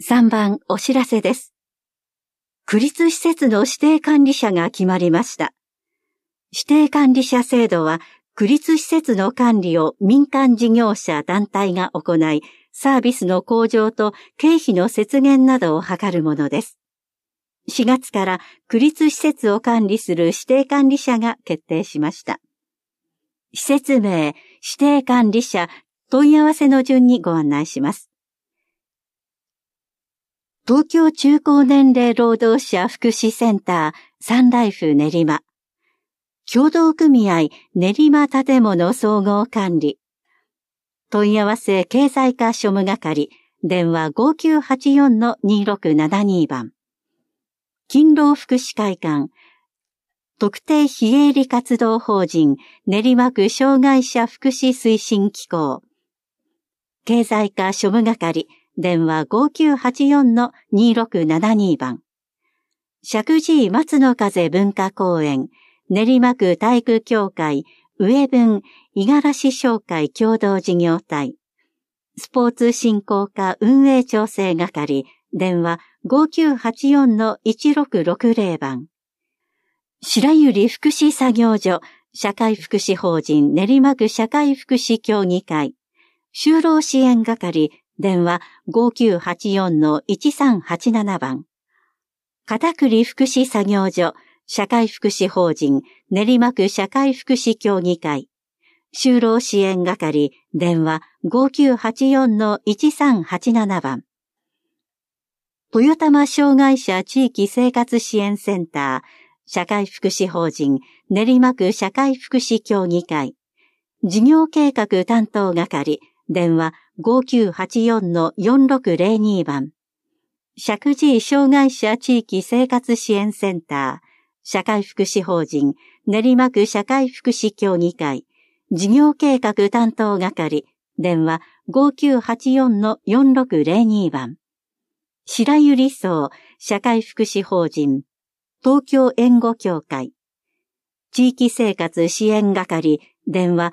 3番お知らせです。区立施設の指定管理者が決まりました。指定管理者制度は、区立施設の管理を民間事業者団体が行い、サービスの向上と経費の節減などを図るものです。4月から区立施設を管理する指定管理者が決定しました。施設名、指定管理者、問い合わせの順にご案内します。東京中高年齢労働者福祉センターサンライフ練馬。協同組合練馬建物総合管理。問い合わせ経済課庶務係。電話5984-2672番。勤労福祉会館。特定非営利活動法人練馬区障害者福祉推進機構。経済課庶務係。電話5984-2672番。石神井松の風文化公園、練馬区体育協会、上分、五十嵐商会共同事業体。スポーツ振興課運営調整係、電話5984-1660番。白百合福祉作業所、社会福祉法人練馬区社会福祉協議会。就労支援係、電話5984-1387番。片栗福祉作業所、社会福祉法人、練馬区社会福祉協議会。就労支援係、電話5984-1387番。豊玉障害者地域生活支援センター、社会福祉法人、練馬区社会福祉協議会。事業計画担当係、電話5984-4602番。石神井障害者地域生活支援センター、社会福祉法人、練馬区社会福祉協議会、事業計画担当係、電話5984-4602番。白百合荘、社会福祉法人、東京援護協会、地域生活支援係、電話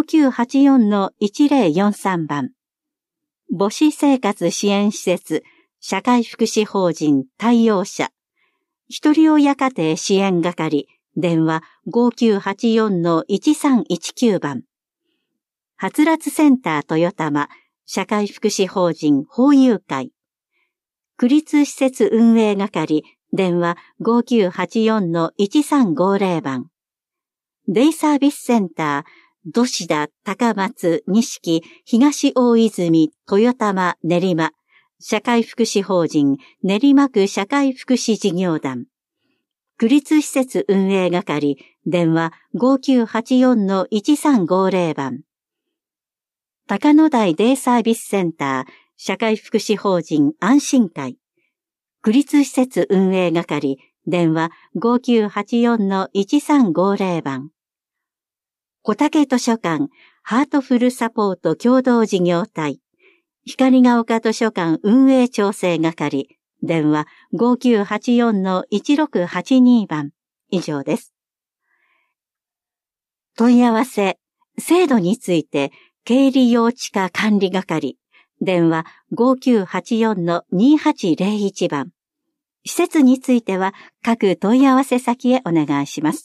5984-1043番。母子生活支援施設、社会福祉法人太陽社。一人親家庭支援係、電話5984-1319番。はつらつセンター豊玉、社会福祉法人法友会。区立施設運営係、電話5984-1350番。デイサービスセンター、土師田、高松、錦、東大泉、豊玉、練馬、社会福祉法人、練馬区社会福祉事業団、区立施設運営係、電話5984-1350番、高野台デイサービスセンター、社会福祉法人安心会、区立施設運営係、電話5984-1350番、小竹図書館、ハートフルサポート共同事業体、光が丘図書館運営調整係、電話5984-1682番、以上です。問い合わせ、制度について、経理用地価管理係、電話5984-2801番。施設については、各問い合わせ先へお願いします。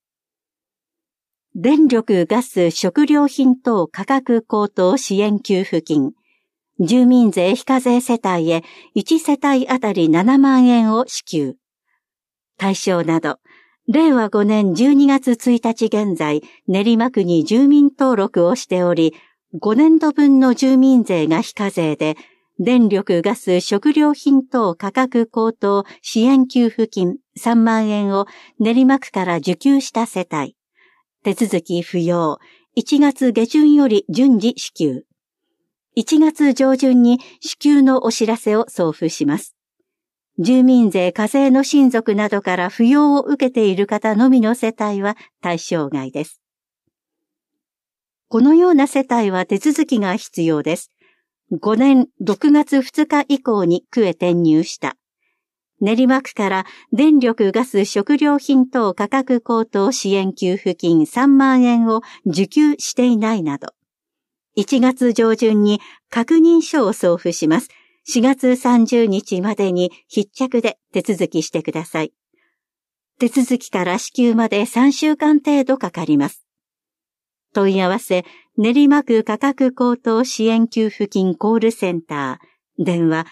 電力・ガス・食料品等価格高騰支援給付金。住民税非課税世帯へ1世帯あたり7万円を支給。対象など、令和5年12月1日現在、練馬区に住民登録をしており、5年度分の住民税が非課税で、電力・ガス・食料品等価格高騰支援給付金3万円を練馬区から受給した世帯。手続き不要。1月下旬より順次支給。1月上旬に支給のお知らせを送付します。住民税課税の親族などから扶養を受けている方のみの世帯は対象外です。このような世帯は手続きが必要です。5年6月2日以降に区へ転入した。練馬区から電力・ガス・食料品等価格高騰支援給付金3万円を受給していないなど、1月上旬に確認書を送付します。 4月30日までに必着で手続きしてください。手続きから支給まで3週間程度かかります。問い合わせ、練馬区価格高騰支援給付金コールセンター、電話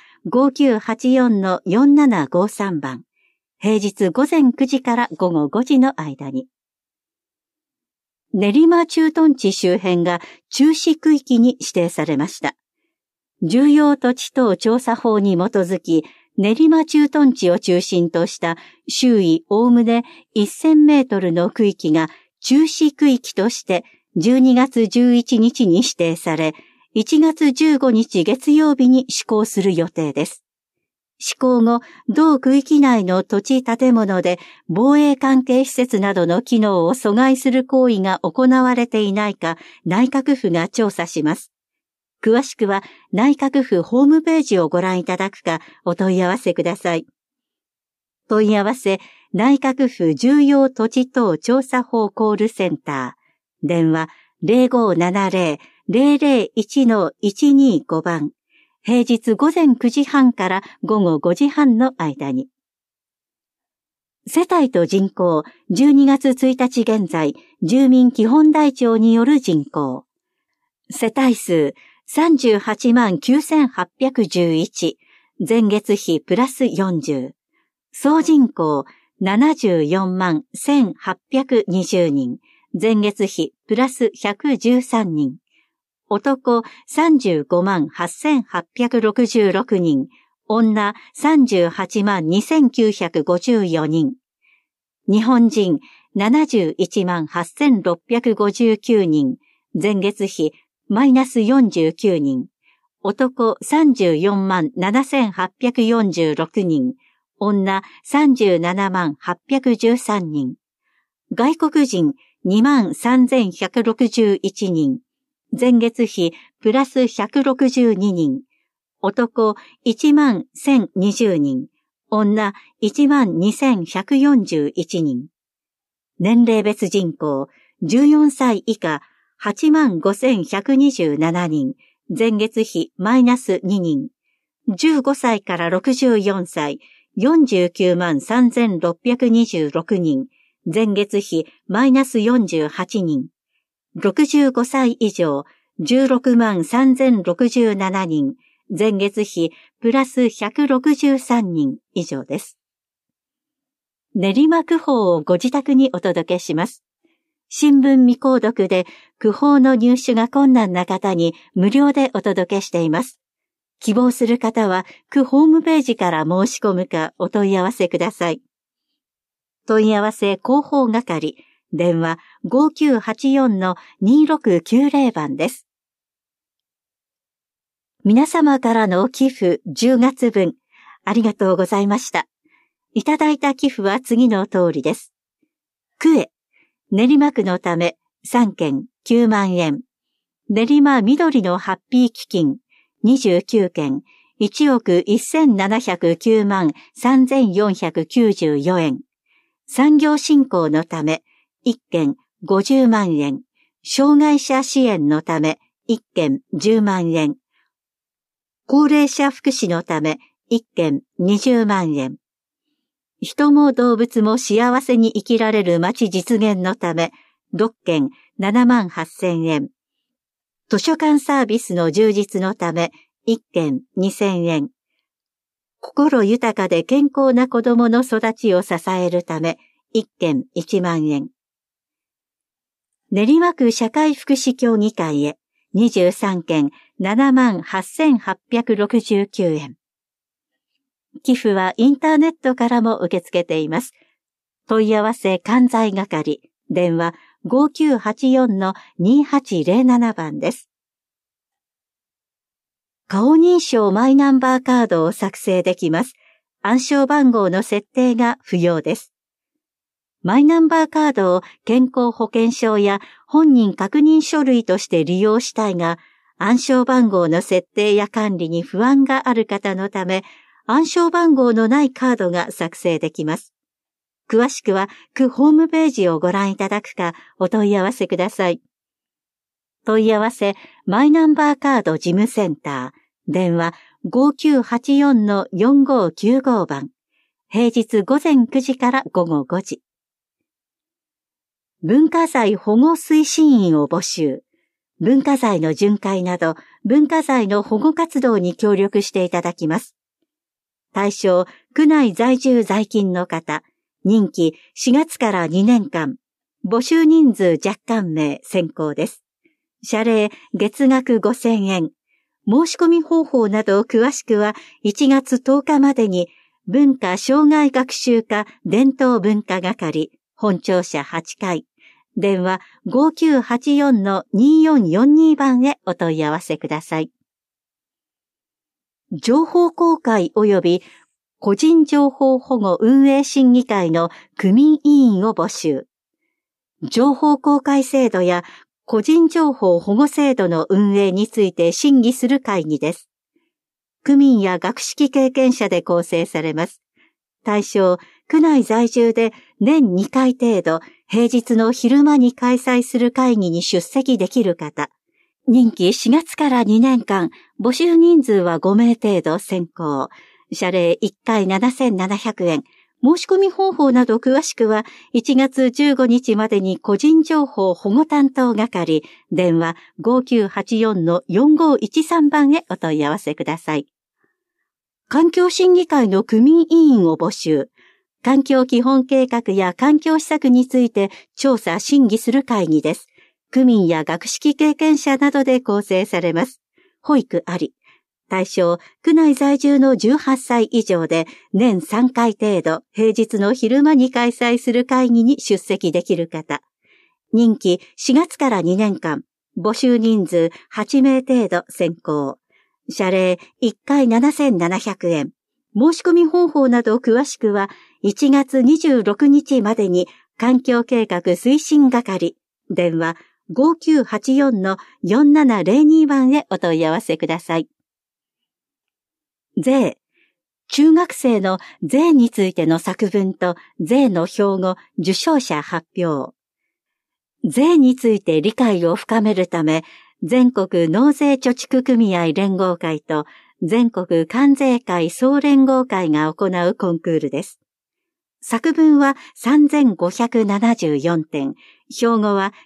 5984-4753 番、平日午前9時から午後5時の間に。練馬駐屯地周辺が注視区域に指定されました。重要土地等調査法に基づき、練馬駐屯地を中心とした周囲おおむね1000メートルの区域が注視区域として12月11日に指定され、1月15日月曜日に施行する予定です。施行後、同区域内の土地建物で防衛関係施設などの機能を阻害する行為が行われていないか内閣府が調査します。詳しくは内閣府ホームページをご覧いただくかお問い合わせください。問い合わせ内閣府重要土地等調査法コールセンター、電話 0570-001-125 番。平日午前9時半から午後5時半の間に。世帯と人口、12月1日現在、住民基本台帳による人口。世帯数、38万9811、前月比プラス40。総人口、74万1820人、前月比プラス113人。男35万8866人、女38万2954人。日本人71万8659人、前月比マイナス49人。男34万7846人、女37万813人。外国人2万3161人。前月比プラス162人、男1万1020人、女1万2141人。年齢別人口、14歳以下8万5127人、前月比マイナス2人。15歳から64歳、49万3626人、前月比マイナス48人。65歳以上、16万3067人、前月比プラス163人以上です。練馬区報をご自宅にお届けします。新聞未購読で区報の入手が困難な方に無料でお届けしています。希望する方は区ホームページから申し込むかお問い合わせください。問い合わせ広報係、電話 5984-2690 番です。皆様からの寄付10月分、ありがとうございました。いただいた寄付は次の通りです。区へ、練馬区のため3件9万円。練馬緑のハッピー基金29件1億1709万3494円。産業振興のため1件50万円。障害者支援のため1件10万円。高齢者福祉のため1件20万円。人も動物も幸せに生きられる街実現のため6件7万8000円。図書館サービスの充実のため1件2000円。心豊かで健康な子供の育ちを支えるため1件1万円。練馬区社会福祉協議会へ23件7万8869円。寄付はインターネットからも受け付けています。問い合わせ関西係、電話 5984-2807 番です。顔認証マイナンバーカードを作成できます。暗証番号の設定が不要です。マイナンバーカードを健康保険証や本人確認書類として利用したいが、暗証番号の設定や管理に不安がある方のため、暗証番号のないカードが作成できます。詳しくは区ホームページをご覧いただくかお問い合わせください。問い合わせマイナンバーカード事務センター、電話 5984-4595番。平日午前9時から午後5時。文化財保護推進員を募集。文化財の巡回など、文化財の保護活動に協力していただきます。対象、区内在住在勤の方、任期4月から2年間、募集人数若干名先行です。謝礼、月額5000円。申し込み方法など詳しくは1月10日までに文化障害学習課伝統文化係本庁舎8階電話 5984-2442 番へお問い合わせください。情報公開及び個人情報保護運営審議会の区民委員を募集。情報公開制度や個人情報保護制度の運営について審議する会議です。区民や学識経験者で構成されます。対象、区内在住で年2回程度、平日の昼間に開催する会議に出席できる方。任期4月から2年間、募集人数は5名程度先行。謝礼1回7700円。申し込み方法など詳しくは1月15日までに個人情報保護担当係電話 5984-4513 番へお問い合わせください。環境審議会の区民委員を募集。環境基本計画や環境施策について調査審議する会議です。区民や学識経験者などで構成されます。保育あり。対象、区内在住の18歳以上で年3回程度、平日の昼間に開催する会議に出席できる方。任期4月から2年間、募集人数8名程度先行。謝礼1回7700円。申し込み方法など詳しくは1月26日までに環境計画推進係、電話 5984-4702 番へお問い合わせください。税。中学生の税についての作文と税の標語、受賞者発表。税について理解を深めるため、全国納税貯蓄組合連合会と全国関税会総連合会が行うコンクールです。作文は3574点、標語は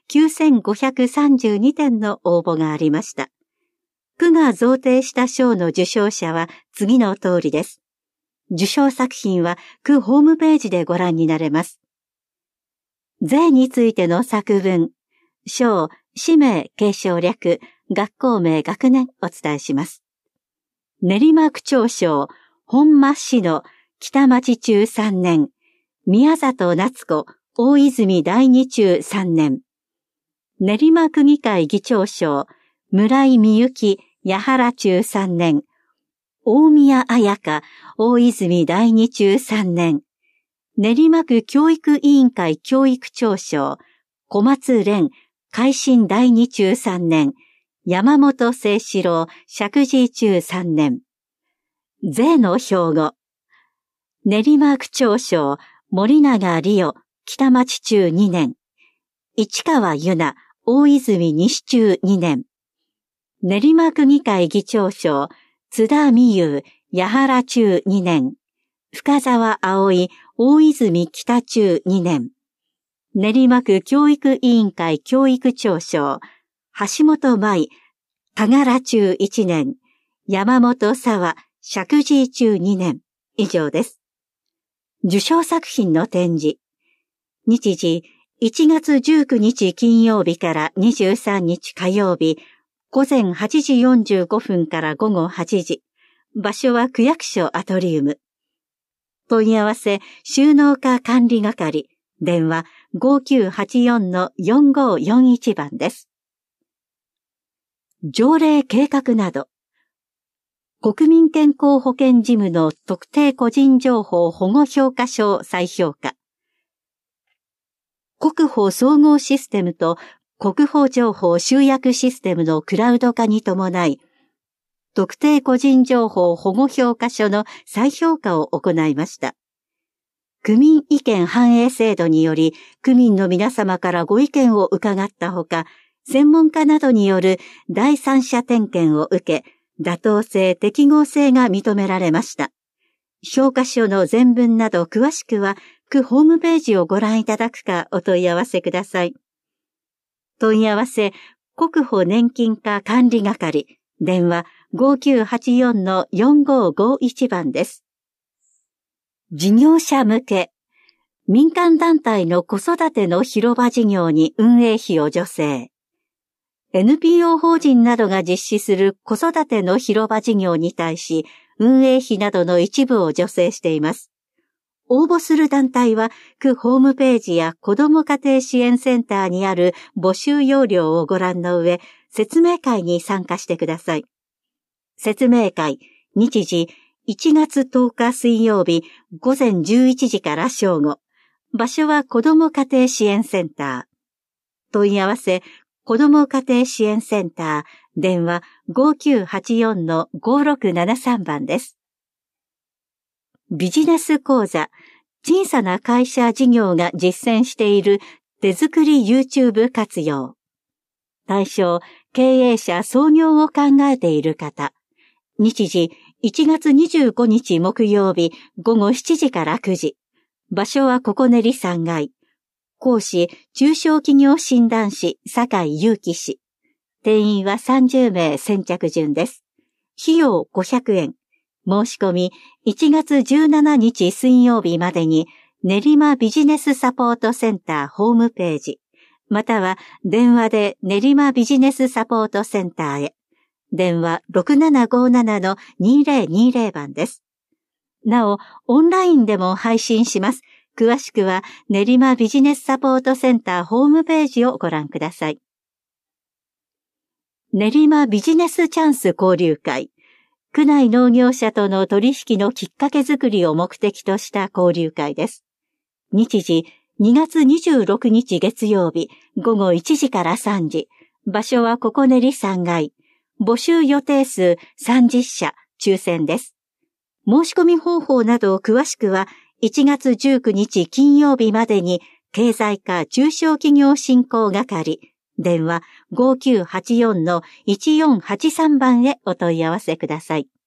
9532点の応募がありました。区が贈呈した賞の受賞者は次の通りです。受賞作品は区ホームページでご覧になれます。税についての作文、賞、氏名、継承略、学校名、学年お伝えします。練馬区長賞、本間市の北町中3年、宮里夏子、大泉第二中3年。練馬区議会議長賞、村井美幸、八原中3年。大宮彩香、大泉第二中3年。練馬区教育委員会教育長賞、小松蓮、海進第二中3年。山本清志郎、石神井中3年。税の標語。練馬区長賞、森永理央、北町中2年。市川由奈、大泉西中2年。練馬区議会議長賞、津田美優、八原中2年。深沢葵、大泉北中2年。練馬区教育委員会教育長賞、橋本舞、田柄中1年。山本沢、石神井中2年。以上です。受賞作品の展示。日時、1月19日金曜日から23日火曜日、午前8時45分から午後8時。場所は区役所アトリウム。問い合わせ、収納課管理係。電話 5984-4541 番です。条例計画など。国民健康保険事務の特定個人情報保護評価書再評価。国保総合システムと国保情報集約システムのクラウド化に伴い、特定個人情報保護評価書の再評価を行いました。区民意見反映制度により、区民の皆様からご意見を伺ったほか、専門家などによる第三者点検を受け、 妥当性、適合性が認められました。評価書の全文など詳しくは、区ホームページをご覧いただくかお問い合わせください。問い合わせ、国保年金課管理係、電話 5984-4551 番です。事業者向け、民間団体の子育ての広場事業に運営費を助成。NPO 法人などが実施する子育ての広場事業に対し、運営費などの一部を助成しています。応募する団体は、区ホームページや子ども家庭支援センターにある募集要領をご覧の上、説明会に参加してください。説明会、日時、1月10日水曜日、午前11時から正午。場所は子ども家庭支援センター。問い合わせ、子ども家庭支援センター、電話 5984-5673 番です。ビジネス講座、小さな会社事業が実践している手作り YouTube 活用。対象、経営者創業を考えている方。日時、1月25日木曜日、午後7時から9時。場所はここねり3階。講師、中小企業診断士、酒井祐樹氏。定員は30名先着順です。費用500円。申し込み、1月17日水曜日までに、練馬ビジネスサポートセンターホームページ、または電話で練馬ビジネスサポートセンターへ。電話 6757-2020 番です。なお、オンラインでも配信します。詳しくは練馬ビジネスサポートセンターホームページをご覧ください。練馬ビジネスチャンス交流会。区内農業者との取引のきっかけづくりを目的とした交流会です。日時、2月26日月曜日、午後1時から3時。場所はここねり3階。募集予定数30社、抽選です。申し込み方法など詳しくは、1月19日金曜日までに、経済課中小企業振興係、電話 5984-1483 番へお問い合わせください。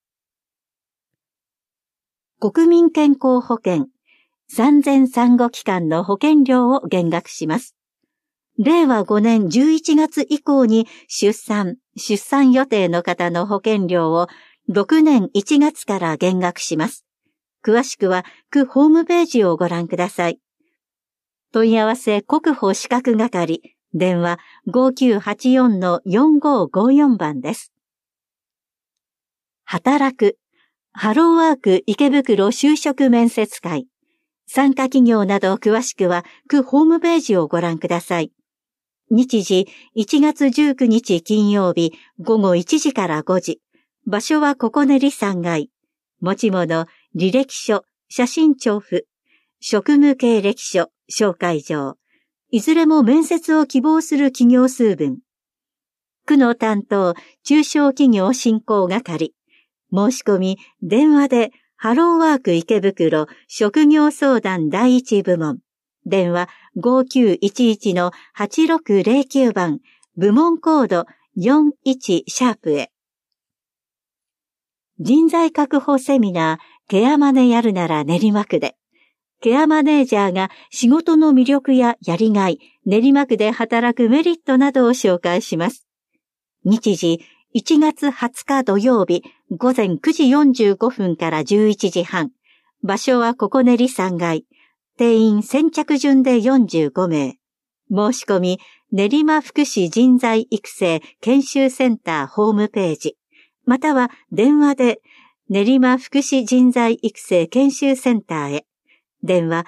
国民健康保険、産前産後期間の保険料を減額します。令和5年11月以降に出産予定の方の保険料を6年1月から減額します。詳しくは区ホームページをご覧ください。問い合わせ国保資格係、電話 5984-4554 番です。働く、ハローワーク池袋就職面接会。参加企業など詳しくは区ホームページをご覧ください。日時1月19日金曜日午後1時から5時。場所はここねり3階。持ち物、履歴書、写真調布、職務経歴書、紹介状。いずれも面接を希望する企業数分。区の担当、中小企業振興係。申し込み、電話で、ハローワーク池袋職業相談第一部門。電話 5911-8609 番、部門コード41シャープへ。人材確保セミナー、ケアマネやるなら練馬区で。ケアマネージャーが仕事の魅力ややりがい、練馬区で働くメリットなどを紹介します。日時、1月20日土曜日、午前9時45分から11時半。場所はここねり3階。定員先着順で45名。申し込み、練馬福祉人材育成研修センターホームページ。または電話で、練馬福祉人材育成研修センターへ。電話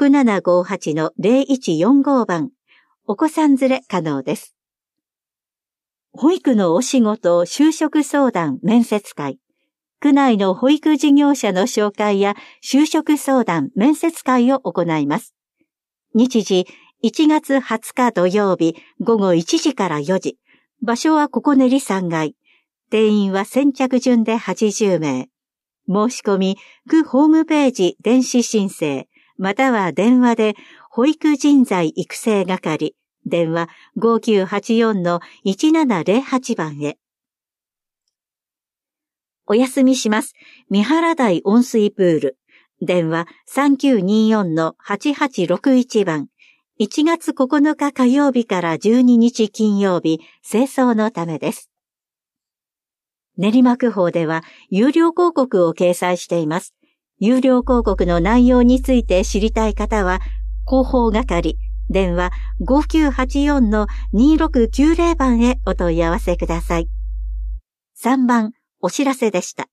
6758-0145 番。お子さん連れ可能です。保育のお仕事就職相談面接会。区内の保育事業者の紹介や就職相談面接会を行います。日時1月20日土曜日午後1時から4時。場所はここねり3階。定員は先着順で80名。申し込み、区ホームページ電子申請、または電話で保育人材育成係、電話 5984-1708 番へ。 お休みします。三原台温水プール。電話 3924-8861 番。1月9日火曜日から12日金曜日、清掃のためです。練馬区法では有料広告を掲載しています。有料広告の内容について知りたい方は、広報係、電話 5984-2690 番へお問い合わせください。3番、お知らせでした。